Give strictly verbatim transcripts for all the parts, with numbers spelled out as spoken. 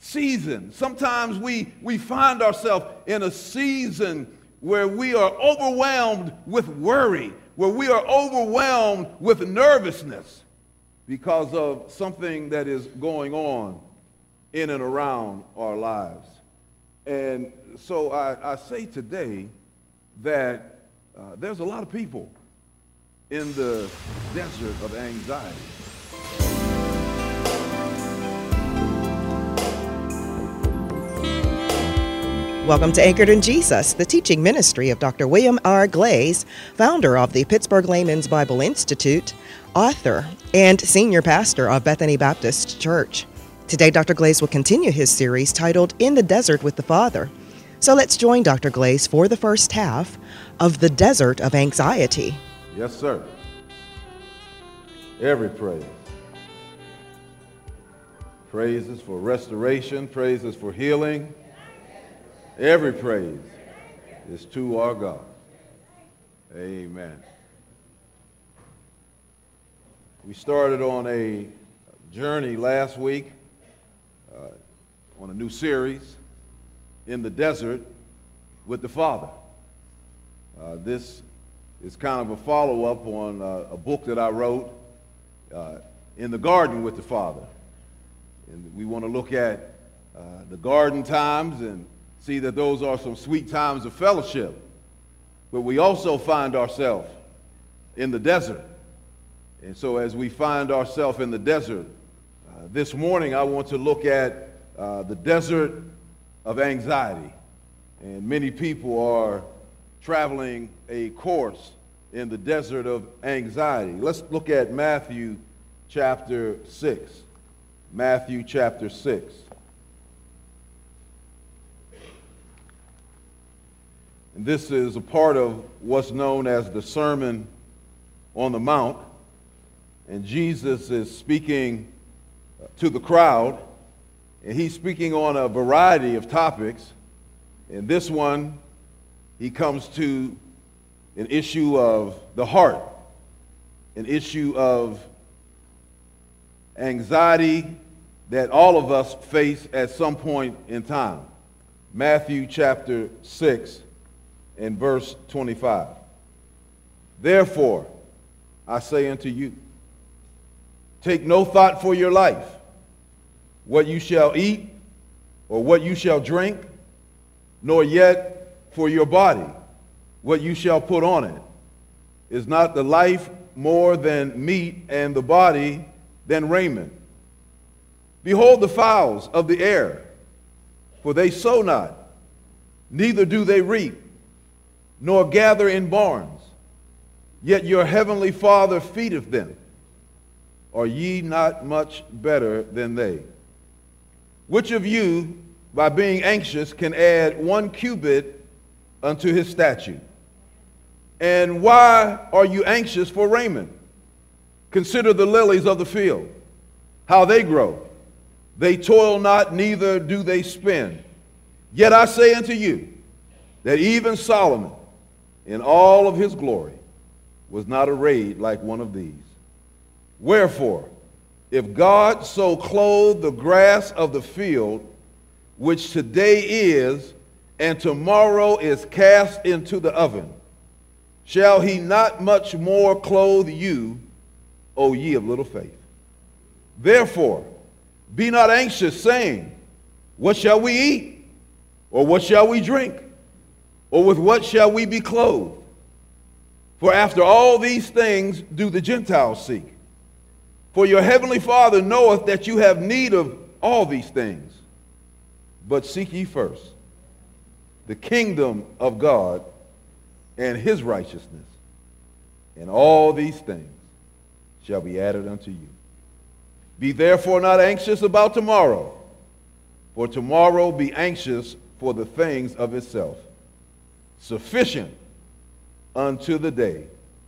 season. Sometimes we, we find ourselves in a season where we are overwhelmed with worry, where we are overwhelmed with nervousness because of something that is going on in and around our lives. And so I, I say today that uh, there's a lot of people in the desert of anxiety. Welcome to Anchored in Jesus, the teaching ministry of Doctor William R. Glaze, founder of the Pittsburgh Layman's Bible Institute, author, and senior pastor of Bethany Baptist Church. Today, Doctor Glaze will continue his series titled In the Desert with the Father. So let's join Doctor Glaze for the first half of The Desert of Anxiety. Yes, sir. Every praise. Praises for restoration, praises for healing. Every praise is to our God. Amen. We started on a journey last week uh, on a new series, In the Desert with the Father. Uh, this is kind of a follow-up on uh, a book that I wrote, uh, In the Garden with the Father. And we want to look at uh, the garden times and see that those are some sweet times of fellowship. But we also find ourselves in the desert. And so as we find ourselves in the desert, uh, this morning I want to look at uh, the desert of anxiety. And many people are traveling a course in the desert of anxiety. Let's look at Matthew chapter six. Matthew chapter six. And this is a part of what's known as the Sermon on the Mount. And Jesus is speaking to the crowd, and he's speaking on a variety of topics. In this one, he comes to an issue of the heart, an issue of anxiety that all of us face at some point in time. Matthew chapter six. In verse twenty-five, therefore, I say unto you, take no thought for your life, what you shall eat or what you shall drink, nor yet for your body, what you shall put on it. Is not the life more than meat, and the body than raiment? Behold the fowls of the air, for they sow not, neither do they reap, nor gather in barns, yet your heavenly Father feedeth them. Are ye not much better than they? Which of you, by being anxious, can add one cubit unto his stature? And why are you anxious for raiment? Consider the lilies of the field, how they grow. They toil not, neither do they spin. Yet I say unto you, that even Solomon, in all of his glory, was not arrayed like one of these. Wherefore, if God so clothe the grass of the field, which today is, and tomorrow is cast into the oven, shall he not much more clothe you, O ye of little faith? Therefore, be not anxious, saying, what shall we eat? Or what shall we drink? Or with what shall we be clothed? For after all these things do the Gentiles seek. For your heavenly Father knoweth that you have need of all these things. But seek ye first the kingdom of God and his righteousness, and all these things shall be added unto you. Be therefore not anxious about tomorrow, for tomorrow be anxious for the things of itself. Sufficient unto the day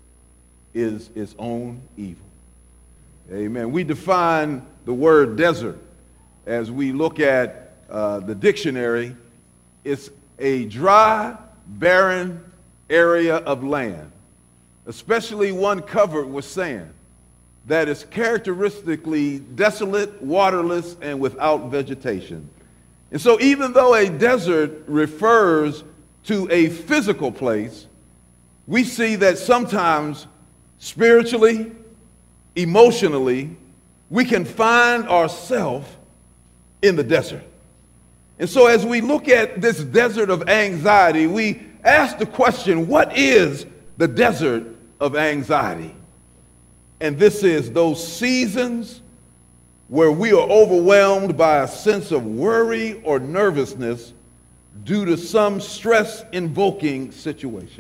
is its own evil. Amen. We define the word desert as we look at uh, the dictionary. It's a dry, barren area of land, especially one covered with sand, that is characteristically desolate, waterless, and without vegetation. And so even though a desert refers to a physical place, we see that sometimes spiritually, emotionally, we can find ourselves in the desert. And so as we look at this desert of anxiety, we ask the question, what is the desert of anxiety? And this is those seasons where we are overwhelmed by a sense of worry or nervousness due to some stress-invoking situation.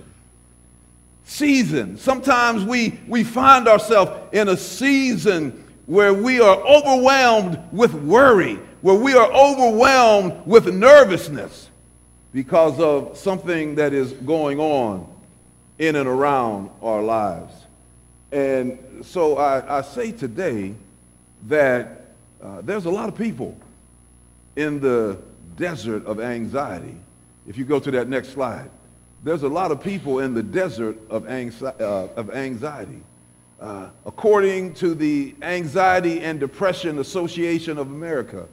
Season. Sometimes we, we find ourselves in a season where we are overwhelmed with worry, where we are overwhelmed with nervousness because of something that is going on in and around our lives. And so I, I say today that uh, there's a lot of people in the desert of anxiety. If you go to that next slide, there's a lot of people in the desert of, anxi- uh, of anxiety. Uh, according to the Anxiety and Depression Association of America,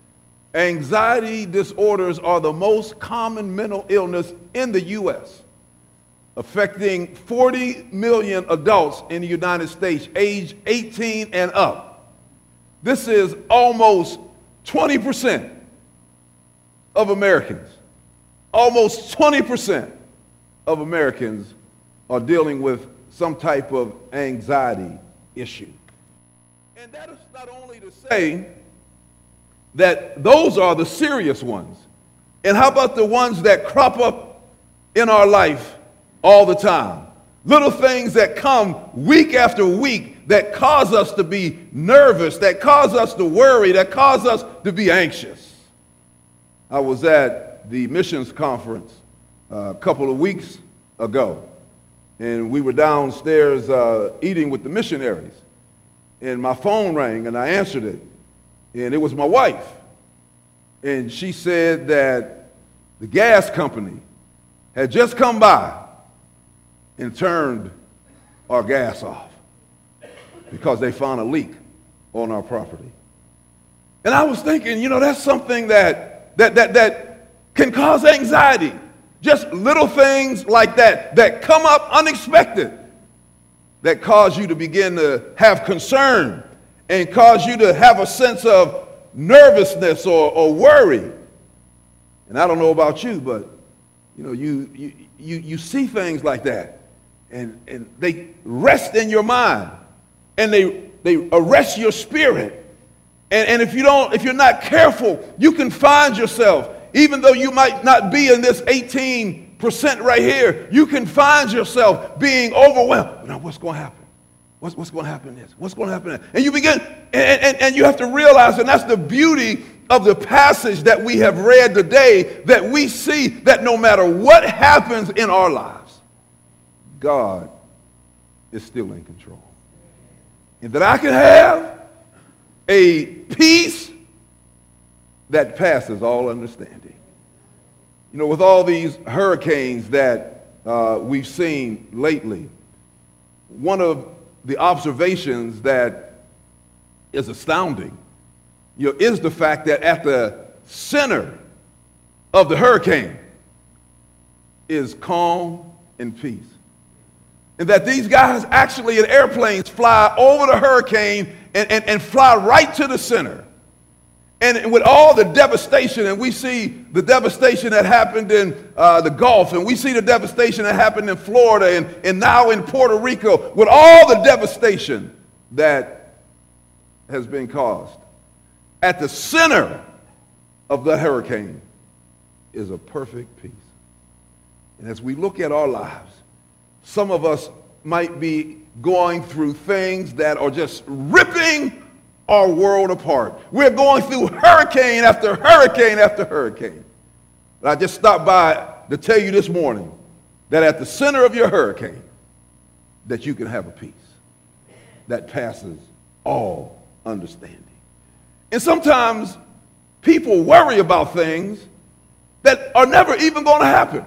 anxiety disorders are the most common mental illness in the U S, affecting forty million adults in the United States, age eighteen and up. This is almost twenty percent of Americans. Almost twenty percent of Americans are dealing with some type of anxiety issue. And that is not only to say that those are the serious ones. And how about the ones that crop up in our life all the time? Little things that come week after week that cause us to be nervous, that cause us to worry, that cause us to be anxious. I was at the missions conference uh, a couple of weeks ago, and we were downstairs uh, eating with the missionaries, and my phone rang, and I answered it, and it was my wife, and she said that the gas company had just come by and turned our gas off because they found a leak on our property. And I was thinking, you know, that's something that that that that can cause anxiety. Just little things like that that come up unexpected that cause you to begin to have concern and cause you to have a sense of nervousness or, or worry. And I don't know about you, but you know, you you you, you see things like that, and, and they rest in your mind, and they they arrest your spirit. And, and if you don't, if you're not careful, you can find yourself, even though you might not be in this eighteen percent right here, you can find yourself being overwhelmed. Now, what's going to happen? What's, what's going to happen is, what's going to happen is. And you begin, and, and, and you have to realize, and that's the beauty of the passage that we have read today, that we see that no matter what happens in our lives, God is still in control. And that I can have a peace that passes all understanding. You know, with all these hurricanes that uh, we've seen lately, one of the observations that is astounding, you know, is the fact that at the center of the hurricane is calm and peace. And that these guys actually in airplanes fly over the hurricane and, and, and fly right to the center. And with all the devastation, and we see the devastation that happened in uh, the Gulf, and we see the devastation that happened in Florida, and, and now in Puerto Rico, with all the devastation that has been caused, at the center of the hurricane is a perfect peace. And as we look at our lives, some of us might be going through things that are just ripping our world apart. We're going through hurricane after hurricane after hurricane. But I just stopped by to tell you this morning that at the center of your hurricane, that you can have a peace that passes all understanding. And sometimes people worry about things that are never even going to happen.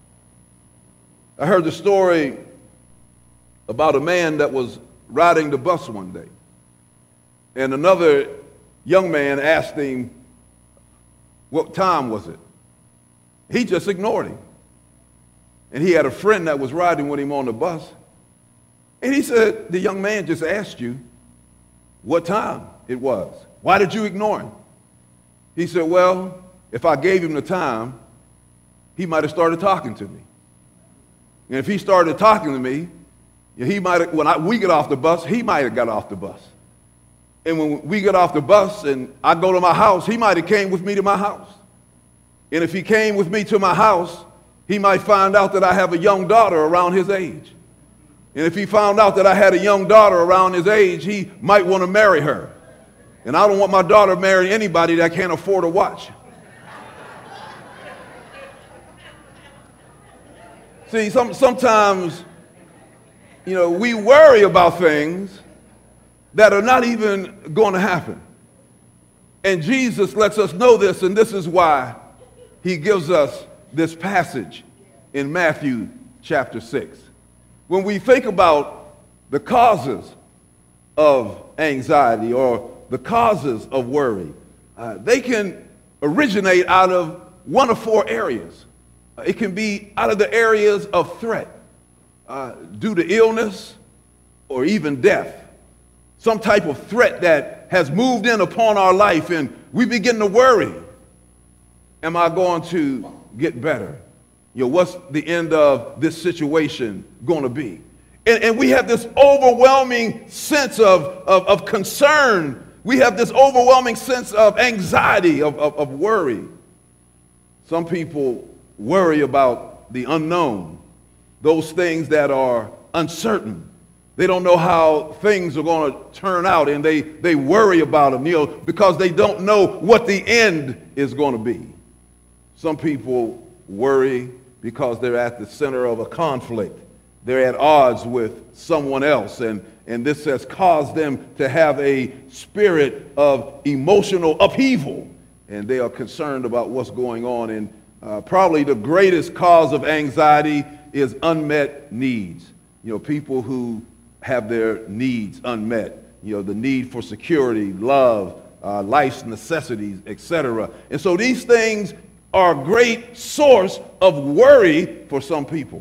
I heard the story about a man that was riding the bus one day, and another young man asked him, What time was it? He just ignored him. And he had a friend that was riding with him on the bus. And he said, the young man just asked you what time it was. Why did you ignore him? He said, well, if I gave him the time, he might have started talking to me. And if he started talking to me, he might have, when I, we get off the bus, he might have got off the bus. And when we get off the bus and I go to my house, he might have came with me to my house. And if he came with me to my house, he might find out that I have a young daughter around his age. And if he found out that I had a young daughter around his age, he might want to marry her. And I don't want my daughter marrying anybody that can't afford a watch. See, some, sometimes, you know, we worry about things that are not even going to happen. And Jesus lets us know this, and this is why he gives us this passage in Matthew chapter six. When we think about the causes of anxiety or the causes of worry, uh, they can originate out of one of four areas. Uh, it can be out of the areas of threat, uh, due to illness or even death. Some type of threat that has moved in upon our life and we begin to worry. Am I going to get better? You know, what's the end of this situation going to be? And, and we have this overwhelming sense of, of, of concern. We have this overwhelming sense of anxiety, of, of, of worry. Some people worry about the unknown, those things that are uncertain. They don't know how things are going to turn out, and they, they worry about them, you know, because they don't know what the end is going to be. Some people worry because they're at the center of a conflict. They're at odds with someone else, and, and this has caused them to have a spirit of emotional upheaval, and they are concerned about what's going on. And uh, probably the greatest cause of anxiety is unmet needs. You know, people who have their needs unmet, you know, the need for security, love, uh, life's necessities, et cetera. And so these things are a great source of worry for some people.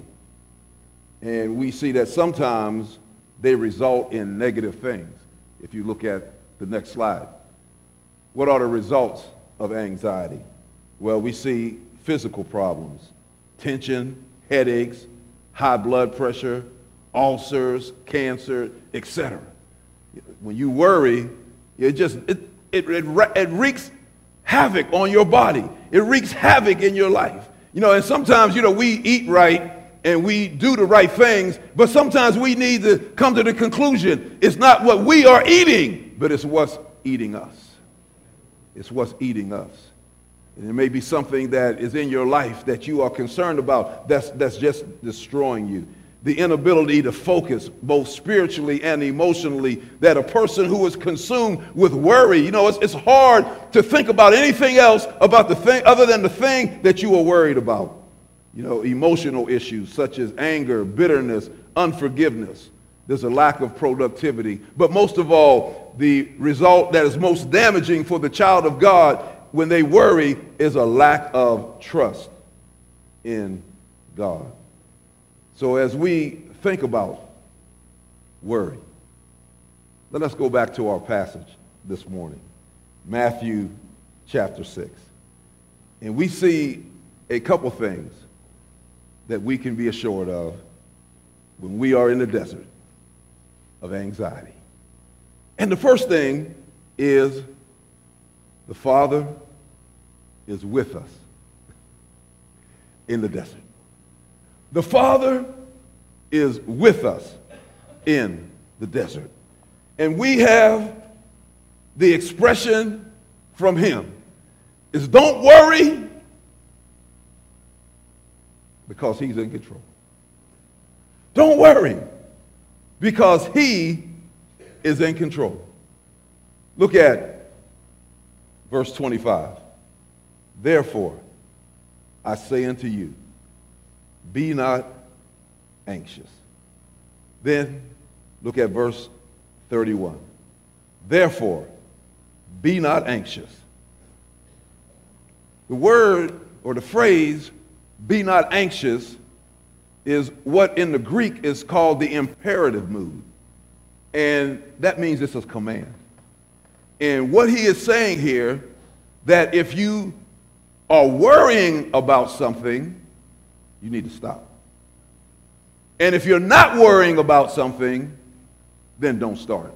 And we see that sometimes they result in negative things. If you look at the next slide. What are the results of anxiety? Well, we see physical problems, tension, headaches, high blood pressure, ulcers, cancer, et cetera. When you worry, it just it, it, it, it wreaks havoc on your body. It wreaks havoc in your life. You know, and sometimes, you know, we eat right and we do the right things, but sometimes we need to come to the conclusion it's not what we are eating, but it's what's eating us. It's what's eating us. And it may be something that is in your life that you are concerned about that's, that's just destroying you. The inability to focus both spiritually and emotionally, that a person who is consumed with worry, you know, it's, it's hard to think about anything else about the thing other than the thing that you are worried about. You know, emotional issues such as anger, bitterness, unforgiveness. There's a lack of productivity. But most of all, the result that is most damaging for the child of God when they worry is a lack of trust in God. So as we think about worry, let us go back to our passage this morning, Matthew chapter six. And we see a couple things that we can be assured of when we are in the desert of anxiety. And the first thing is the Father is with us in the desert. The Father is with us in the desert. And we have the expression from him is don't worry because he's in control. Don't worry because he is in control. Look at verse twenty-five. Therefore, I say unto you, be not anxious. Then look at verse thirty-one. Therefore, be not anxious. The word or the phrase, be not anxious, is what in the Greek is called the imperative mood. And that means it's a command. And what he is saying here, that if you are worrying about something, you need to stop. And if you're not worrying about something, then don't start.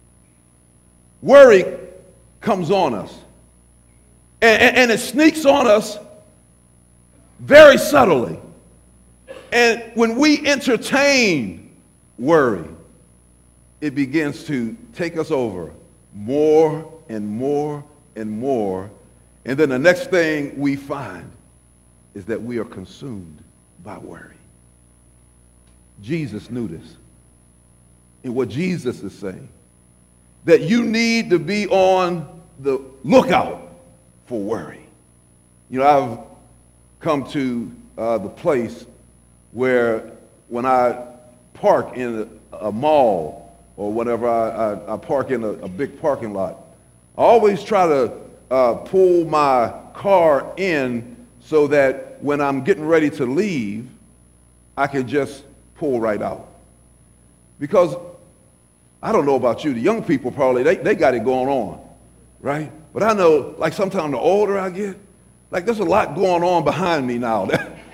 Worry comes on us. And, and, and it sneaks on us very subtly. And when we entertain worry, it begins to take us over more and more and more. And then the next thing we find is that we are consumed by worry. Jesus knew this. And what Jesus is saying, that you need to be on the lookout for worry. You know, I've come to uh, the place where when I park in a, a mall or whatever, I, I, I park in a, a big parking lot, I always try to uh, pull my car in so that when I'm getting ready to leave, I can just pull right out. Because I don't know about you, the young people probably, they, they got it going on, right? But I know, like sometimes the older I get, like there's a lot going on behind me now.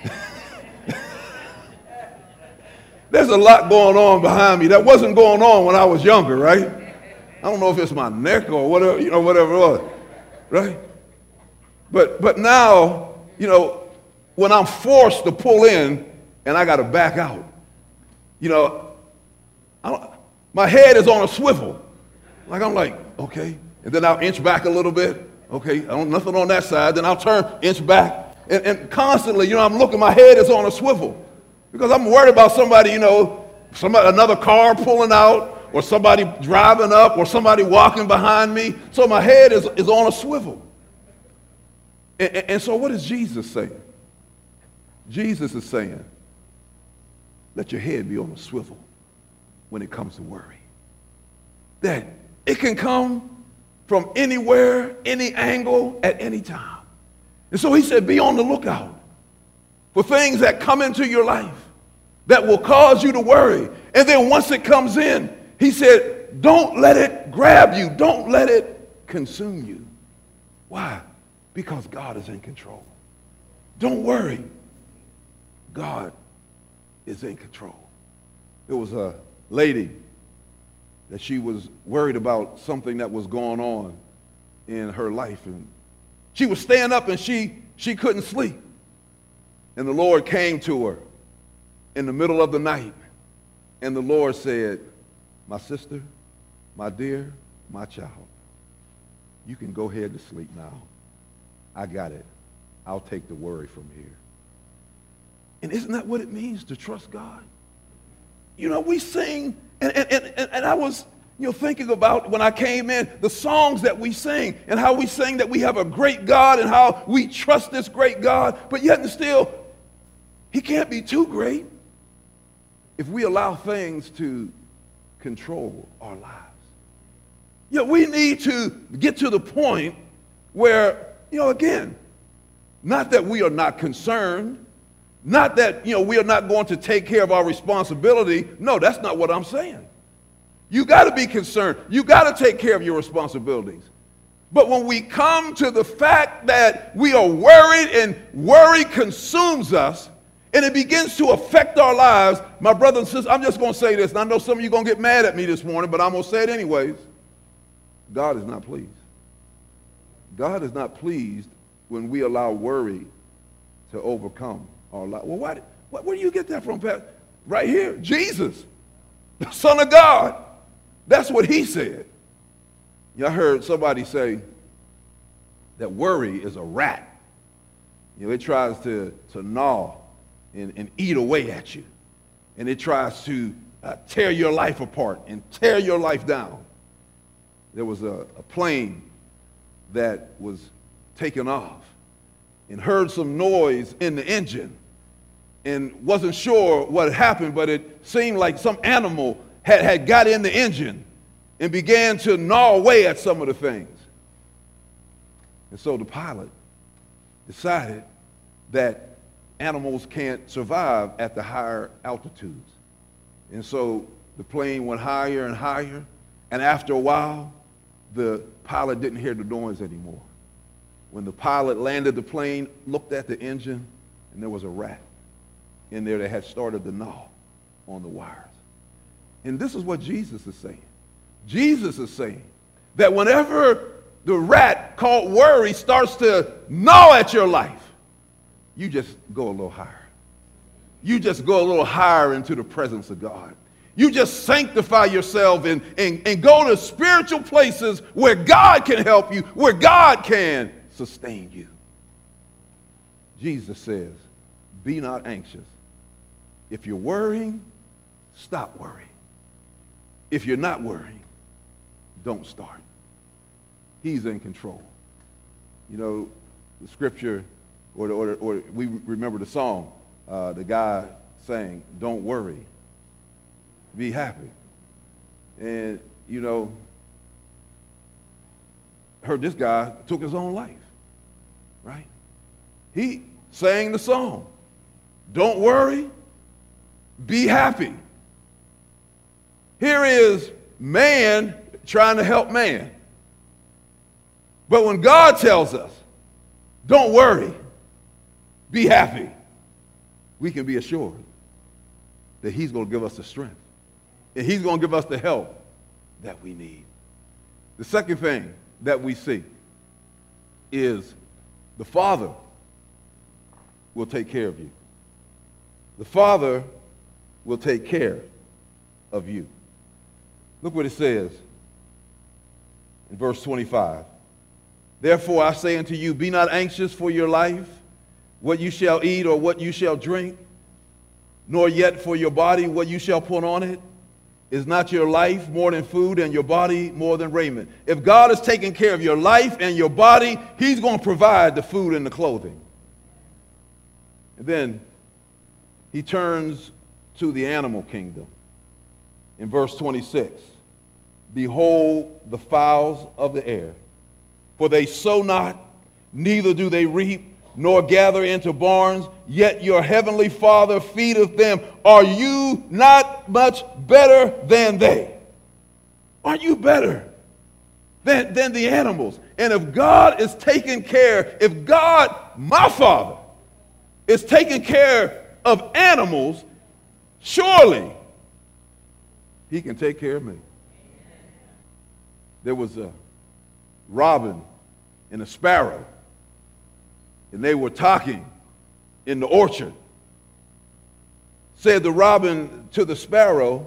There's a lot going on behind me that wasn't going on when I was younger, right? I don't know if it's my neck or whatever, you know, whatever it was, right? But but now, you know, when I'm forced to pull in and I got to back out, you know, I don't, my head is on a swivel. Like I'm like, okay, and then I'll inch back a little bit. Okay, I don't nothing on that side. Then I'll turn, inch back, and, and constantly, you know, I'm looking. My head is on a swivel because I'm worried about somebody, you know, somebody, another car pulling out, or somebody driving up, or somebody walking behind me. So my head is, is on a swivel. And, and, and so, what is Jesus saying? Jesus is saying, let your head be on a swivel when it comes to worry. That it can come from anywhere, any angle, at any time. And so he said, be on the lookout for things that come into your life that will cause you to worry. And then once it comes in, he said, don't let it grab you. Don't let it consume you. Why? Because God is in control. Don't worry. God is in control. There was a lady that she was worried about something that was going on in her life. And she was staying up and she, she couldn't sleep. And the Lord came to her in the middle of the night. And the Lord said, my sister, my dear, my child, you can go ahead to sleep now. I got it. I'll take the worry from here. And isn't that what it means to trust God? You know, we sing, and, and, and, and I was, you know, thinking about when I came in, the songs that we sing and how we sing that we have a great God and how we trust this great God, but yet and still, he can't be too great if we allow things to control our lives. You know, we need to get to the point where, you know, again, not that we are not concerned, not that, you know, we are not going to take care of our responsibility. No, that's not what I'm saying. You got to be concerned. You got to take care of your responsibilities. But when we come to the fact that we are worried and worry consumes us and it begins to affect our lives, my brothers and sisters, I'm just going to say this, and I know some of you are going to get mad at me this morning, but I'm going to say it anyways. God is not pleased. God is not pleased when we allow worry to overcome our life. Well, why, why, where do you get that from, Pat? Right here, Jesus, the Son of God. That's what he said. You know, I heard somebody say that worry is a rat. You know, it tries to, to gnaw and, and eat away at you. And it tries to uh, tear your life apart and tear your life down. There was a, a plane that was taken off and heard some noise in the engine and wasn't sure what had happened, but it seemed like some animal had, had got in the engine and began to gnaw away at some of the things. And so the pilot decided that animals can't survive at the higher altitudes. And so the plane went higher and higher, and after a while, the pilot didn't hear the noise anymore. When the pilot landed the plane, looked at the engine, and there was a rat in there that had started to gnaw on the wires. And this is what Jesus is saying. Jesus is saying that whenever the rat called worry starts to gnaw at your life, you just go a little higher. You just go a little higher into the presence of God. You just sanctify yourself and, and, and go to spiritual places where God can help you, where God can sustain you. Jesus says, be not anxious. If you're worrying, stop worrying. If you're not worrying, don't start. He's in control. You know, the scripture, or, or, or we remember the song, uh, the guy saying, don't worry, be happy. And, you know, heard this guy took his own life, right? He sang the song, don't worry, be happy. Here is man trying to help man. But when God tells us, don't worry, be happy, we can be assured that he's going to give us the strength. And he's going to give us the help that we need. The second thing that we see is the Father will take care of you. The Father will take care of you. Look what it says in verse twenty-five. Therefore I say unto you, be not anxious for your life, what you shall eat or what you shall drink, nor yet for your body what you shall put on it. Is not your life more than food and your body more than raiment? If God is taking care of your life and your body, he's going to provide the food and the clothing. And then he turns to the animal kingdom. In verse twenty-six, behold the fowls of the air, for they sow not, neither do they reap, nor gather into barns, yet your heavenly Father feedeth them. Are you not much better than they? Are you better than, than the animals? And if God is taking care, if God, my Father, is taking care of animals, surely he can take care of me. There was a robin and a sparrow, and they were talking in the orchard. Said the robin to the sparrow,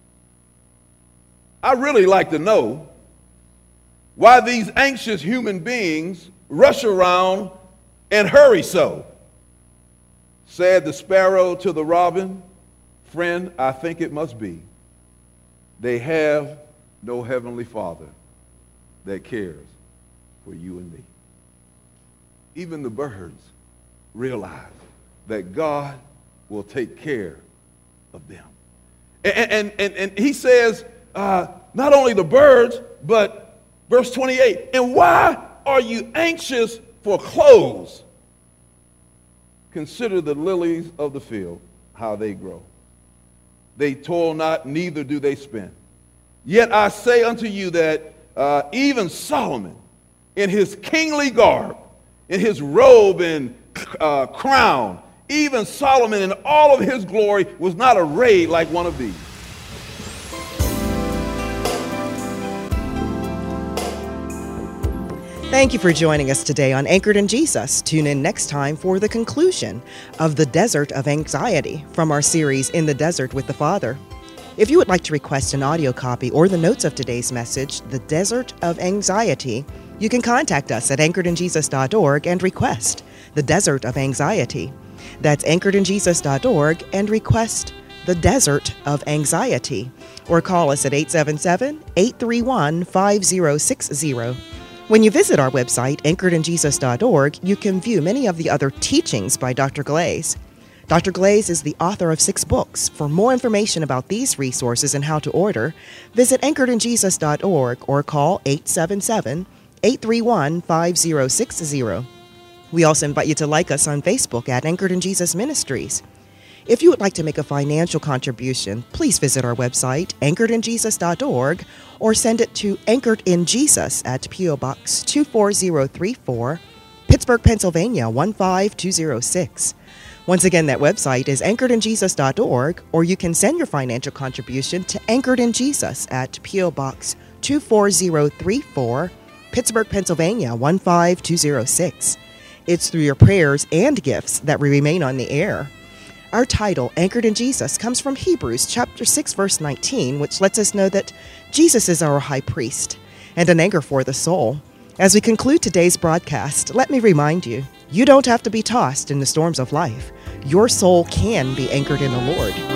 I really like to know why these anxious human beings rush around and hurry so. Said the sparrow to the robin, friend, I think it must be they have no heavenly Father that cares for you and me. Even the birds realize that God will take care of them. And, and, and, and he says, uh, not only the birds, but verse twenty-eight, and why are you anxious for clothes? Consider the lilies of the field, how they grow. They toil not, neither do they spin. Yet I say unto you that uh, even Solomon, in his kingly garb, in his robe and uh, crown, even Solomon in all of his glory was not arrayed like one of these. Thank you for joining us today on Anchored in Jesus. Tune in next time for the conclusion of The Desert of Anxiety from our series In the Desert with the Father. If you would like to request an audio copy or the notes of today's message, The Desert of Anxiety, you can contact us at anchored in jesus dot org and request The Desert of Anxiety. That's anchored in jesus dot org and request The Desert of Anxiety. Or call us at eight seven seven, eight three one, five zero six zero. When you visit our website, anchored in jesus dot org, you can view many of the other teachings by Doctor Glaze. Doctor Glaze is the author of six books. For more information about these resources and how to order, visit anchored in jesus dot org or call eight seven seven, eight three one, five zero six zero. We also invite you to like us on Facebook at Anchored in Jesus Ministries. If you would like to make a financial contribution, please visit our website, anchored in jesus dot org, or send it to Anchored in Jesus at P O. Box two four zero three four, Pittsburgh, Pennsylvania one five two zero six. Once again, that website is anchored in jesus dot org, or you can send your financial contribution to Anchored in Jesus at P O. Box two four zero three four, Pittsburgh, Pennsylvania one five two zero six. It's through your prayers and gifts that we remain on the air. Our title, Anchored in Jesus, comes from Hebrews chapter six, verse nineteen, which lets us know that Jesus is our high priest and an anchor for the soul. As we conclude today's broadcast, let me remind you, you don't have to be tossed in the storms of life. Your soul can be anchored in the Lord.